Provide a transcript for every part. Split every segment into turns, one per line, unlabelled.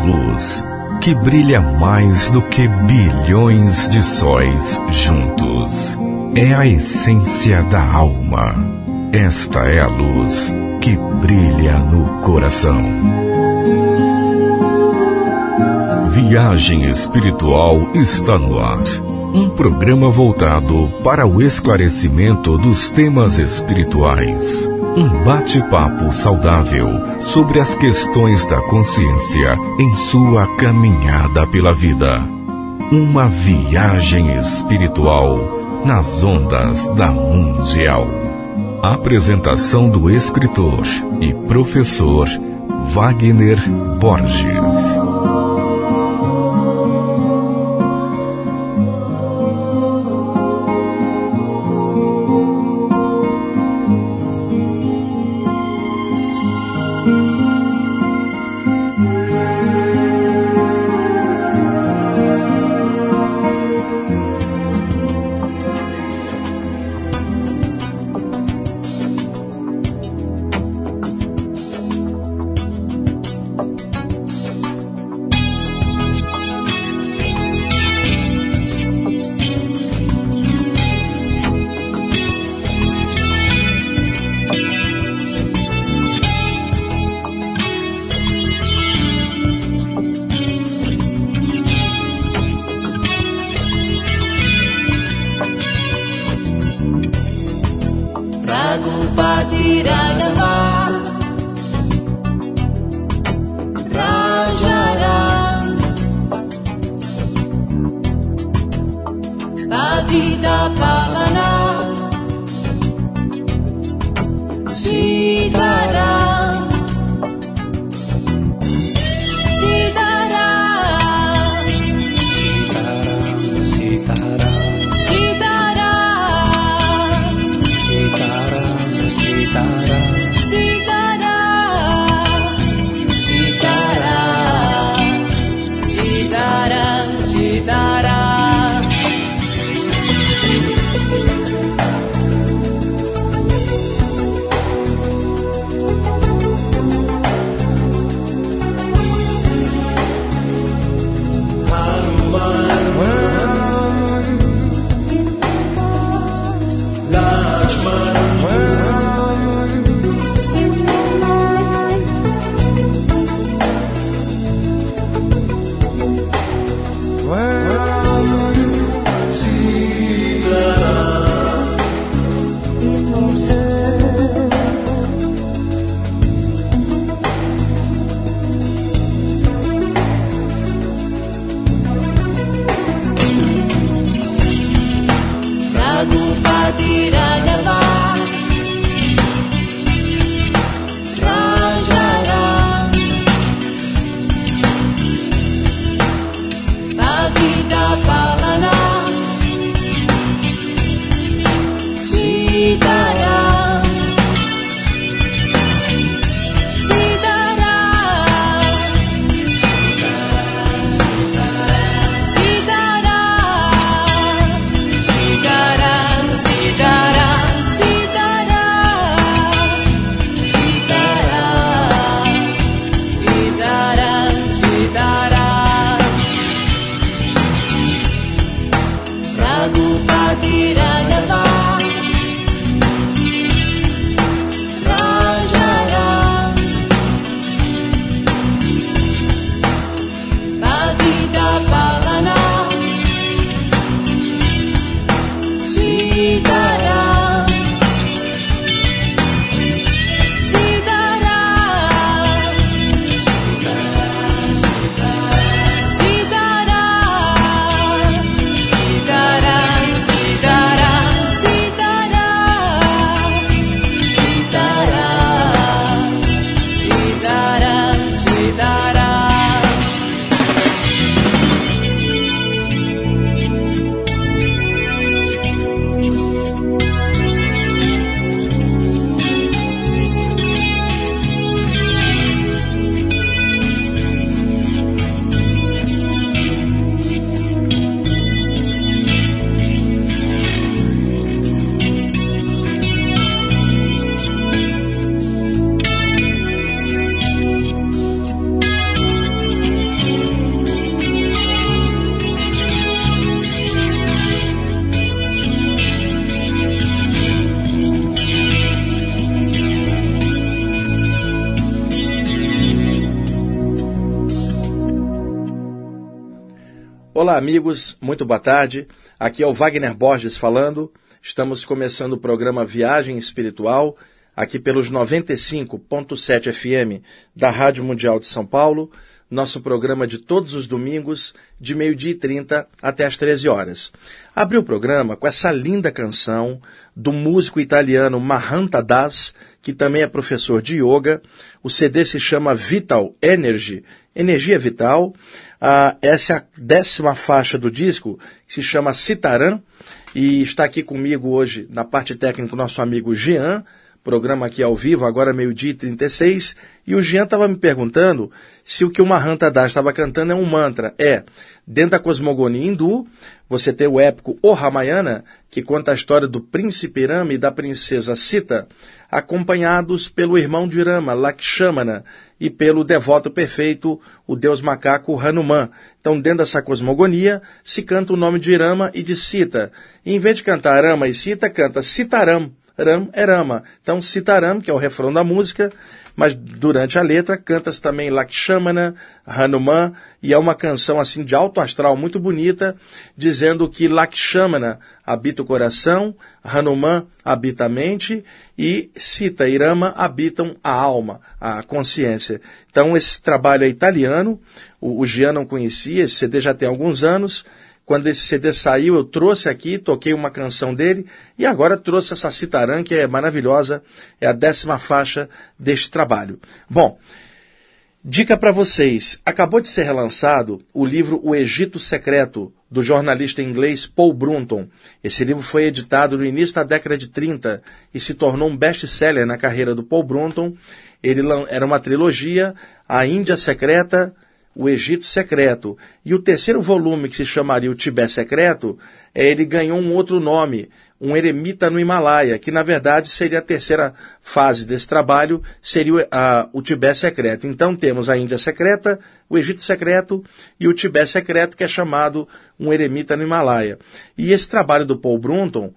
luz que brilha mais do que bilhões de sóis juntos. É a essência da alma. Esta é a luz que brilha no coração. Viagem Espiritual está no ar. Um programa voltado para o esclarecimento dos temas espirituais. Um bate-papo saudável sobre as questões da consciência em sua caminhada pela vida. Uma viagem espiritual nas ondas da Mundial. Apresentação do escritor e professor Wagner Borges.
Olá, amigos, muito boa tarde. Aqui é o Wagner Borges falando. Estamos começando o programa Viagem Espiritual, aqui pelos 95.7 FM da Rádio Mundial de São Paulo. Nosso programa de todos os domingos, de 12h30 até as 13 horas. Abri o programa com essa linda canção do músico italiano Mahanta Das, que também é professor de yoga. O CD se chama Vital Energy, Energia Vital. Essa é a 10ª faixa do disco, que se chama Sitaram, e está aqui comigo hoje, na parte técnica, o nosso amigo Jean. Programa aqui ao vivo, agora 12h36, e o Jean estava me perguntando se o que o Mahanta Das estava cantando é um mantra. Dentro da cosmogonia hindu, você tem o épico O Ramayana, que conta a história do príncipe Rama e da princesa Sita, acompanhados pelo irmão de Rama, Lakshmana, e pelo devoto perfeito, o deus macaco Hanuman. Então, dentro dessa cosmogonia, se canta o nome de Rama e de Sita. E, em vez de cantar Rama e Sita, canta Sitaram. Ram é Rama. Então, Sitaram, que é o refrão da música, mas durante a letra canta-se também Lakshmana, Hanuman, e é uma canção assim de alto astral muito bonita, dizendo que Lakshmana habita o coração, Hanuman habita a mente, e Sita e Rama habitam a alma, a consciência. Então, esse trabalho é italiano, o Jean não conhecia, esse CD já tem alguns anos. Quando esse CD saiu, eu trouxe aqui, toquei uma canção dele, e agora trouxe essa Sitaram, que é maravilhosa, é a 10ª faixa deste trabalho. Bom, dica para vocês, acabou de ser relançado o livro O Egito Secreto, do jornalista inglês Paul Brunton. Esse livro foi editado no início da década de 30 e se tornou um best-seller na carreira do Paul Brunton. Ele era uma trilogia, A Índia Secreta, O Egito Secreto. E o terceiro volume, que se chamaria O Tibete Secreto, ele ganhou um outro nome, Um Eremita no Himalaia, que na verdade seria a terceira fase desse trabalho, seria o Tibete Secreto. Então temos a Índia Secreta, o Egito Secreto e o Tibete Secreto, que é chamado Um Eremita no Himalaia. E esse trabalho do Paul Brunton,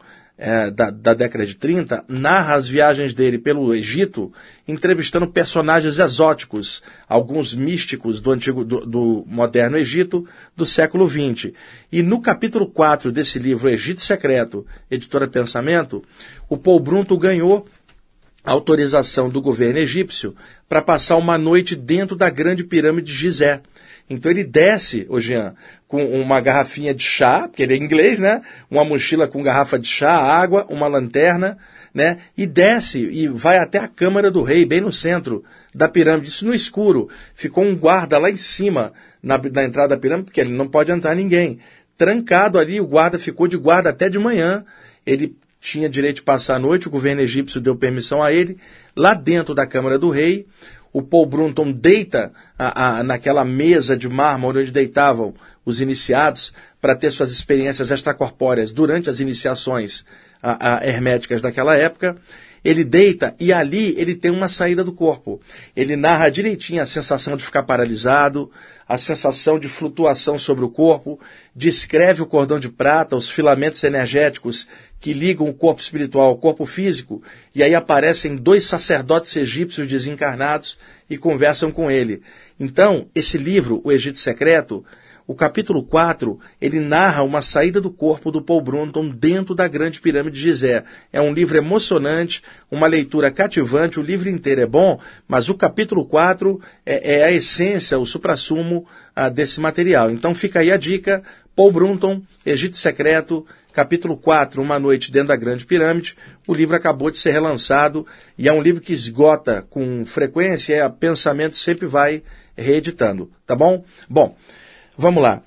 da década de 30, narra as viagens dele pelo Egito, entrevistando personagens exóticos, alguns místicos do moderno Egito, do século XX. E no capítulo 4 desse livro, Egito Secreto, editora Pensamento, o Paul Brunton ganhou autorização do governo egípcio para passar uma noite dentro da grande pirâmide de Gizé. Então ele desce, Jean, com uma garrafinha de chá, porque ele é inglês, né? Uma mochila com garrafa de chá, água, uma lanterna, né? E desce e vai até a Câmara do Rei, bem no centro da pirâmide. Isso no escuro. Ficou um guarda lá em cima, na entrada da pirâmide, porque ele não pode entrar ninguém. Trancado ali, o guarda ficou de guarda até de manhã. Ele tinha direito de passar a noite, o governo egípcio deu permissão a ele. Lá dentro da Câmara do Rei, o Paul Brunton deita naquela mesa de mármore onde deitavam os iniciados para ter suas experiências extracorpóreas durante as iniciações herméticas daquela época. Ele deita e ali ele tem uma saída do corpo. Ele narra direitinho a sensação de ficar paralisado, a sensação de flutuação sobre o corpo, descreve o cordão de prata, os filamentos energéticos que ligam o corpo espiritual ao corpo físico, e aí aparecem 2 sacerdotes egípcios desencarnados e conversam com ele. Então, esse livro, O Egito Secreto, o capítulo 4, ele narra uma saída do corpo do Paul Brunton dentro da grande pirâmide de Gizé. É um livro emocionante, uma leitura cativante, o livro inteiro é bom, mas o capítulo 4 é a essência, o suprassumo desse material. Então fica aí a dica, Paul Brunton, Egito Secreto, capítulo 4, Uma Noite Dentro da Grande Pirâmide. O livro acabou de ser relançado e é um livro que esgota com frequência, Pensamento sempre vai reeditando, tá bom? Bom, vamos lá.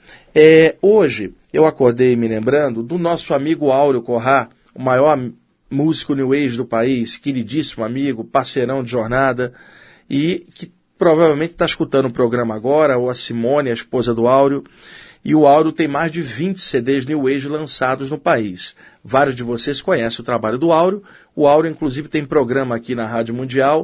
Hoje eu acordei me lembrando do nosso amigo Áureo Corrá, o maior músico New Age do país, queridíssimo amigo, parceirão de jornada, e que provavelmente está escutando o programa agora, ou a Simone, a esposa do Áureo. E o Áureo tem mais de 20 CDs New Age lançados no país. Vários de vocês conhecem o trabalho do Áureo. O Áureo, inclusive, tem programa aqui na Rádio Mundial,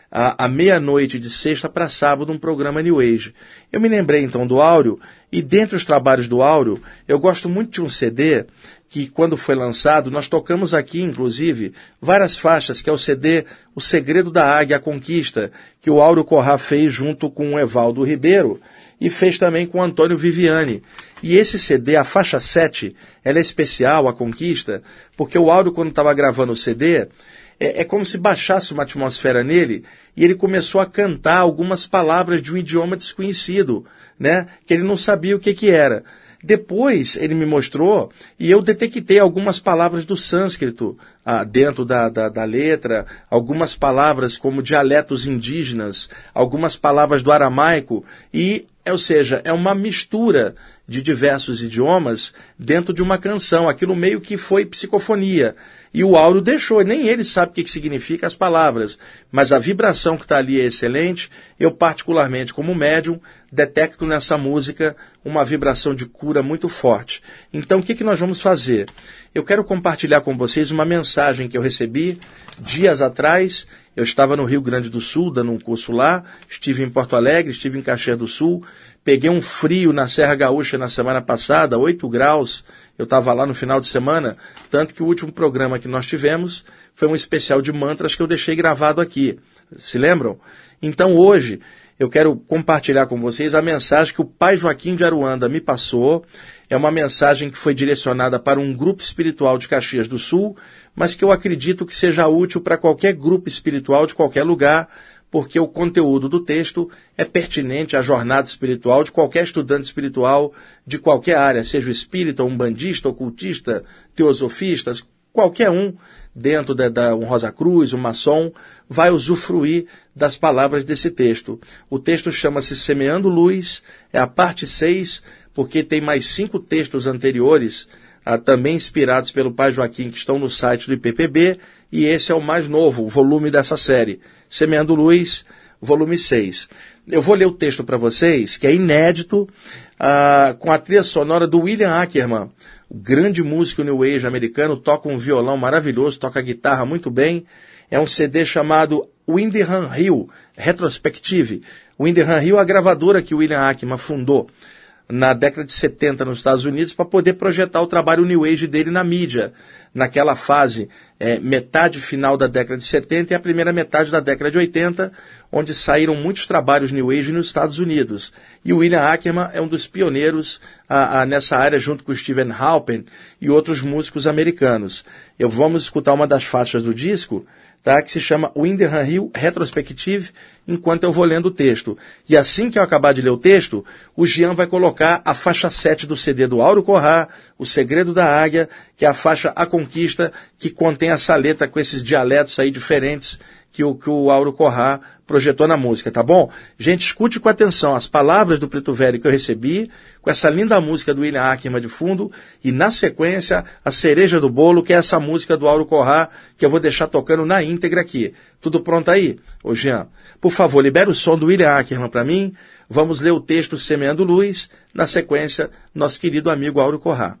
à meia-noite de sexta para sábado um programa New Age. Eu me lembrei então do Áureo, e dentre os trabalhos do Áureo, eu gosto muito de um CD que, quando foi lançado, nós tocamos aqui, inclusive, várias faixas, que é o CD O Segredo da Águia, a Conquista, que o Áureo Corrá fez junto com o Evaldo Ribeiro e fez também com o Antônio Viviani. E esse CD, a faixa 7, ela é especial, a Conquista, porque o Áureo, quando estava gravando o CD, é como se baixasse uma atmosfera nele e ele começou a cantar algumas palavras de um idioma desconhecido, né? Que ele não sabia o que era. Depois ele me mostrou e eu detectei algumas palavras do sânscrito dentro da letra, algumas palavras como dialetos indígenas, algumas palavras do aramaico, ou seja, é uma mistura de diversos idiomas dentro de uma canção. Aquilo meio que foi psicofonia. E o Áureo deixou, nem ele sabe o que significa as palavras, mas a vibração que está ali é excelente. Eu, particularmente, como médium, detecto nessa música uma vibração de cura muito forte. Então, o que nós vamos fazer? Eu quero compartilhar com vocês uma mensagem que eu recebi dias atrás. Eu estava no Rio Grande do Sul, dando um curso lá, estive em Porto Alegre, estive em Caxias do Sul, peguei um frio na Serra Gaúcha na semana passada, 8 graus, eu estava lá no final de semana, tanto que o último programa que nós tivemos foi um especial de mantras que eu deixei gravado aqui. Se lembram? Então hoje eu quero compartilhar com vocês a mensagem que o Pai Joaquim de Aruanda me passou. É uma mensagem que foi direcionada para um grupo espiritual de Caxias do Sul, mas que eu acredito que seja útil para qualquer grupo espiritual de qualquer lugar, porque o conteúdo do texto é pertinente à jornada espiritual de qualquer estudante espiritual de qualquer área, seja o espírita, umbandista, ocultista, teosofista, qualquer um dentro um Rosa Cruz, um maçom, vai usufruir das palavras desse texto. O texto chama-se Semeando Luz, é a parte 6, porque tem mais 5 textos anteriores, também inspirados pelo Pai Joaquim, que estão no site do IPPB, e esse é o mais novo, o volume dessa série, Semeando Luz, volume 6. Eu vou ler o texto para vocês, que é inédito, com a trilha sonora do William Ackerman, o grande músico New Age americano, toca um violão maravilhoso, toca guitarra muito bem. É um CD chamado Windham Hill, Retrospective. Windham Hill é a gravadora que o William Ackerman fundou na década de 70 nos Estados Unidos para poder projetar o trabalho New Age dele na mídia, naquela fase, metade final da década de 70 e a primeira metade da década de 80, onde saíram muitos trabalhos New Age nos Estados Unidos. E o William Ackerman é um dos pioneiros nessa área, junto com o Stephen Halpern e outros músicos americanos. Vamos escutar uma das faixas do disco, tá, que se chama Windham Hill Retrospective, enquanto eu vou lendo o texto. E assim que eu acabar de ler o texto, o Jean vai colocar a faixa 7 do CD do Áureo Corrá, O Segredo da Águia, que é a faixa A Conquista, que contém essa letra com esses dialetos aí diferentes que o Áureo Corrá projetou na música, tá bom? Gente, escute com atenção as palavras do Preto Velho que eu recebi, com essa linda música do William Ackerman de fundo, e na sequência, a cereja do bolo, que é essa música do Áureo Corrá, que eu vou deixar tocando na íntegra aqui. Tudo pronto aí? Ô Jean, por favor, libera o som do William Ackerman para mim. Vamos ler o texto Semeando Luz, na sequência, nosso querido amigo Áureo Corrá.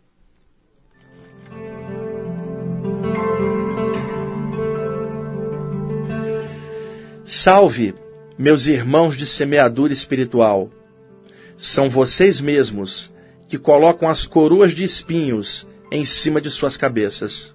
Salve, meus irmãos de semeadura espiritual. São vocês mesmos que colocam as coroas de espinhos em cima de suas cabeças.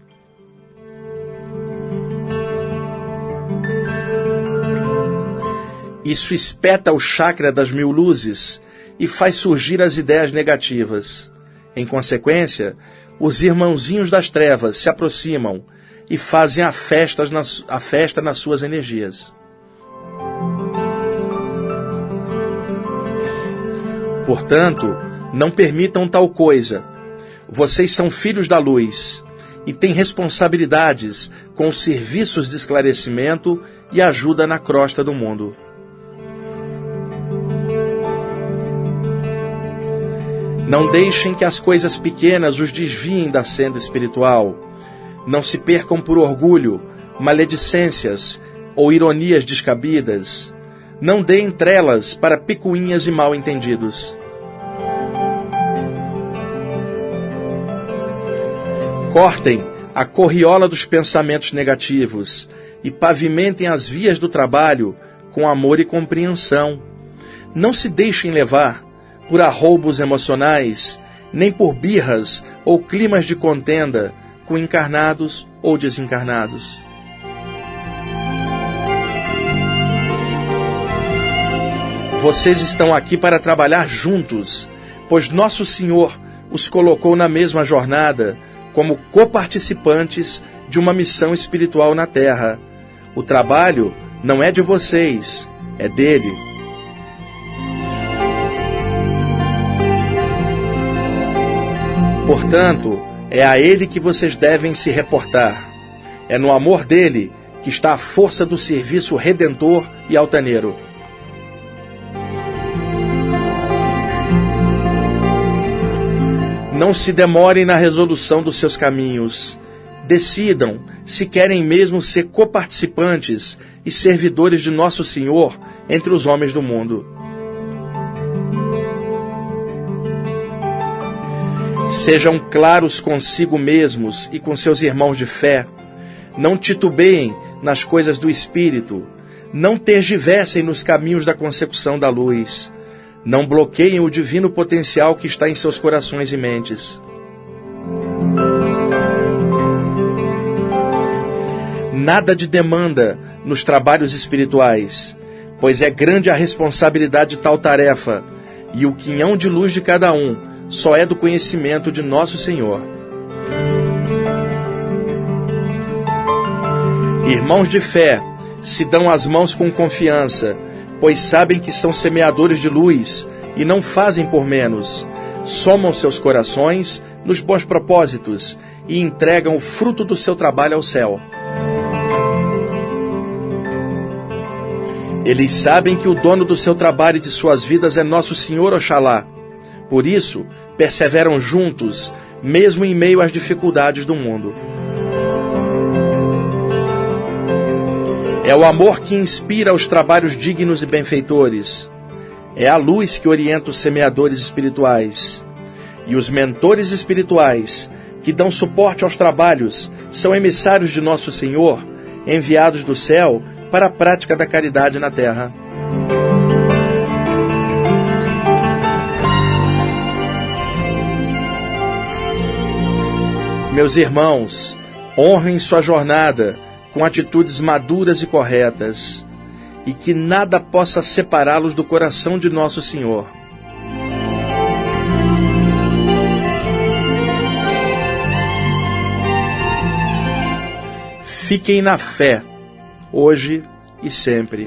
Isso espeta o chakra das 1000 luzes e faz surgir as ideias negativas. Em consequência, os irmãozinhos das trevas se aproximam e fazem a festa nas suas energias. Portanto, não permitam tal coisa. Vocês são filhos da luz e têm responsabilidades com os serviços de esclarecimento e ajuda na crosta do mundo. Não deixem que as coisas pequenas os desviem da senda espiritual. Não se percam por orgulho, maledicências ou ironias descabidas. Não deem trelas para picuinhas e mal-entendidos. Cortem a corriola dos pensamentos negativos e pavimentem as vias do trabalho com amor e compreensão. Não se deixem levar por arroubos emocionais, nem por birras ou climas de contenda com encarnados ou desencarnados. Vocês estão aqui para trabalhar juntos, pois Nosso Senhor os colocou na mesma jornada como coparticipantes de uma missão espiritual na Terra. O trabalho não é de vocês, é dele. Portanto, é a ele que vocês devem se reportar. É no amor dele que está a força do serviço redentor e altaneiro. Não se demorem na resolução dos seus caminhos. Decidam se querem mesmo ser coparticipantes e servidores de Nosso Senhor entre os homens do mundo. Sejam claros consigo mesmos e com seus irmãos de fé. Não titubeiem nas coisas do Espírito. Não tergiversem nos caminhos da consecução da luz. Não bloqueiem o divino potencial que está em seus corações e mentes. Nada de demanda nos trabalhos espirituais, pois é grande a responsabilidade de tal tarefa, e o quinhão de luz de cada um só é do conhecimento de Nosso Senhor. Irmãos de fé, se dão as mãos com confiança, pois sabem que são semeadores de luz e não fazem por menos. Somam seus corações nos bons propósitos e entregam o fruto do seu trabalho ao céu. Eles sabem que o dono do seu trabalho e de suas vidas é Nosso Senhor Oxalá. Por isso, perseveram juntos, mesmo em meio às dificuldades do mundo. É o amor que inspira os trabalhos dignos e benfeitores. É a luz que orienta os semeadores espirituais. E os mentores espirituais, que dão suporte aos trabalhos, são emissários de Nosso Senhor, enviados do céu para a prática da caridade na terra. Meus irmãos, honrem sua jornada com atitudes maduras e corretas, e que nada possa separá-los do coração de Nosso Senhor. Fiquem na fé, hoje e sempre.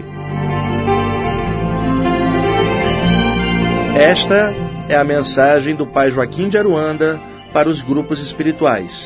Esta é a mensagem do Pai Joaquim de Aruanda para os grupos espirituais.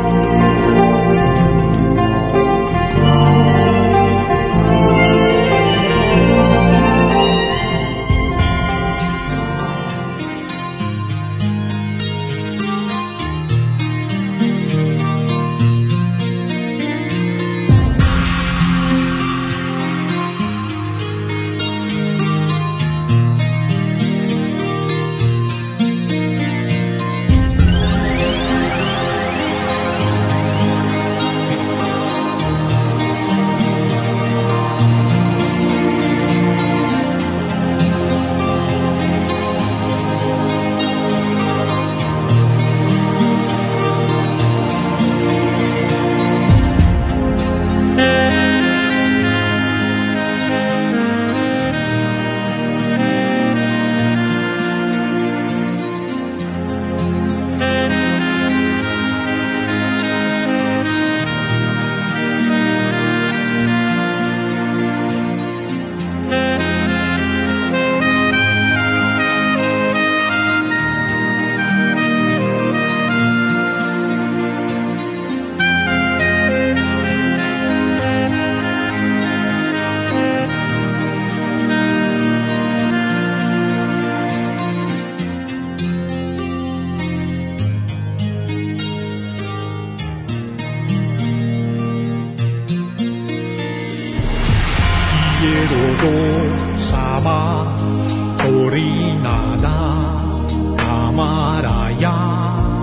Yerodo Sama Torinada Amaraya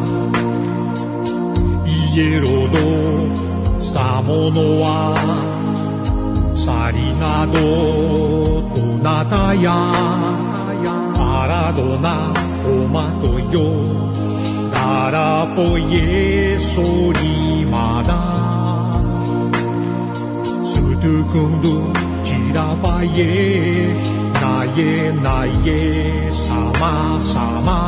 Yerodo Samonoa Sarinado tunataya Paradona omatoyo Darapoye sorimada Sutukundu jirapaye Naye naye sama sama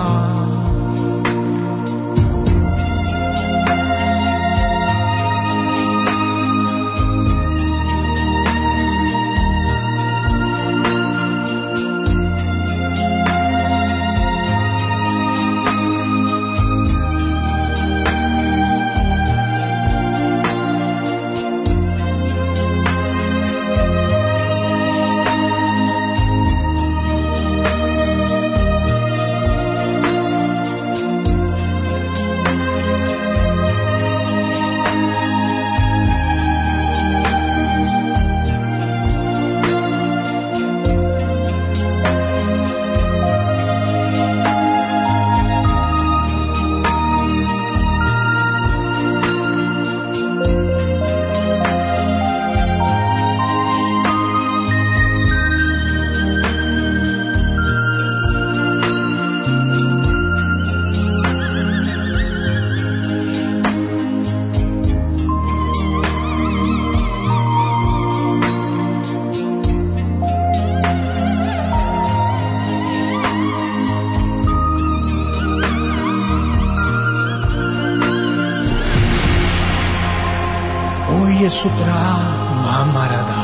Sutra Mamarada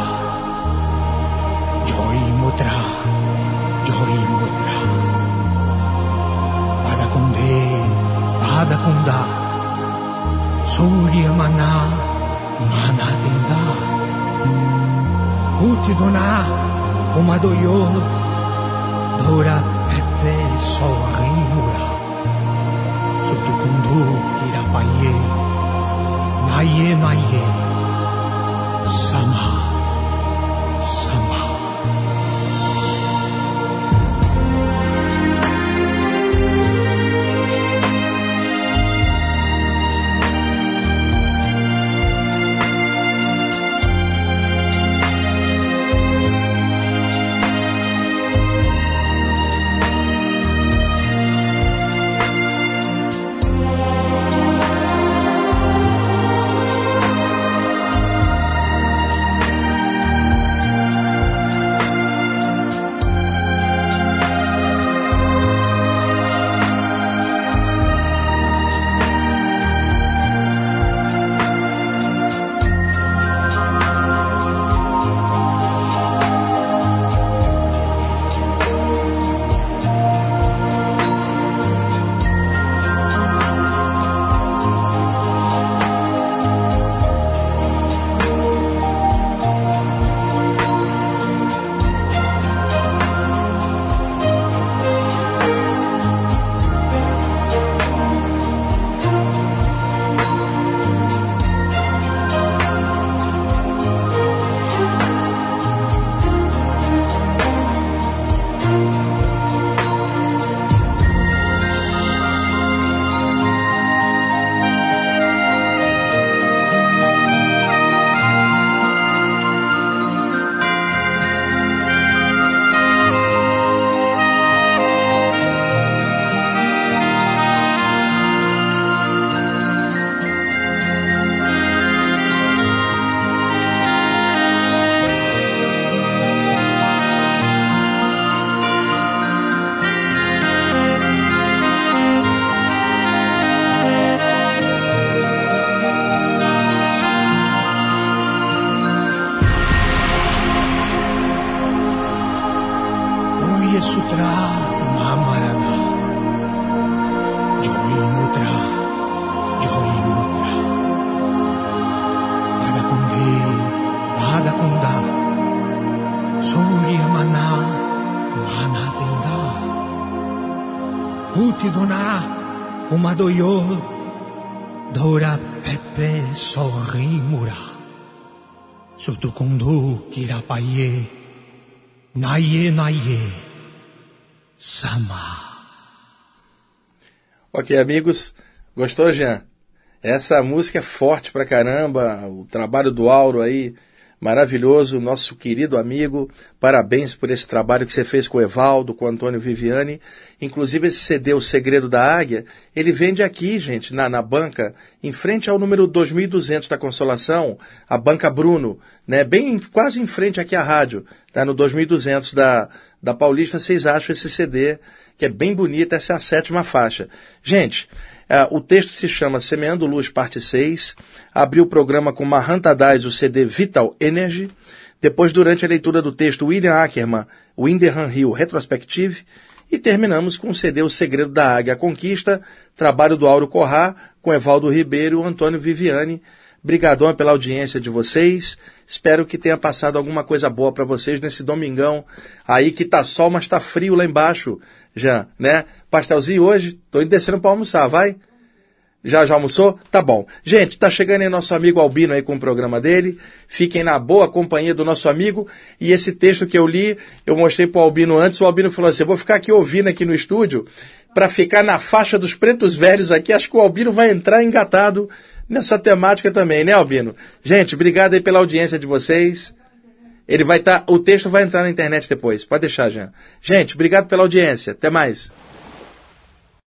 Joy Mudra Padakunda Surya Mana Manatinda Utidona Umadoyo Dora Pepe Sorimura Sutukundu Irapaye Naye Naye Sama Sama Sutra Mamarada Joy Mudra Padakunda Surya Mana Manatinda Utidona Umadoyo Dora Pepe Sorimura Sutukundu Kirapaye Naye Naye Sama.
Ok, amigos, gostou, Jean? Essa música é forte pra caramba, o trabalho do Auro aí Maravilhoso, nosso querido amigo. Parabéns por esse trabalho que você fez com o Evaldo, com o Antônio Viviani. Inclusive esse CD, O Segredo da Águia, ele vende aqui, gente, na banca, em frente ao número 2200 da Consolação, a Banca Bruno, né? Bem, quase em frente aqui à rádio, tá? No 2200 da Paulista, vocês acham esse CD, que é bem bonito, essa é a 7ª faixa. Gente, o texto se chama Semeando Luz, parte 6. Abriu o programa com Mahan Tadais, o CD Vital Energy. Depois, durante a leitura do texto, William Ackerman, Winderham Hill Retrospective. E terminamos com o CD O Segredo da Águia, a Conquista, trabalho do Auro Corrá, com Evaldo Ribeiro e o Antônio Viviani. Brigadão pela audiência de vocês. Espero que tenha passado alguma coisa boa para vocês nesse domingão aí que tá sol, mas tá frio lá embaixo, já, né? Pastelzinho hoje? Tô indo descendo para almoçar, vai? Já almoçou? Tá bom. Gente, tá chegando aí nosso amigo Albino aí com o programa dele. Fiquem na boa companhia do nosso amigo. E esse texto que eu li, eu mostrei pro Albino antes. O Albino falou assim, eu vou ficar aqui ouvindo aqui no estúdio para ficar na faixa dos pretos velhos aqui. Acho que o Albino vai entrar engatado nessa temática também, né, Albino? Gente, obrigado aí pela audiência de vocês. O texto vai entrar na internet depois. Pode deixar, Jean. Gente, obrigado pela audiência. Até mais.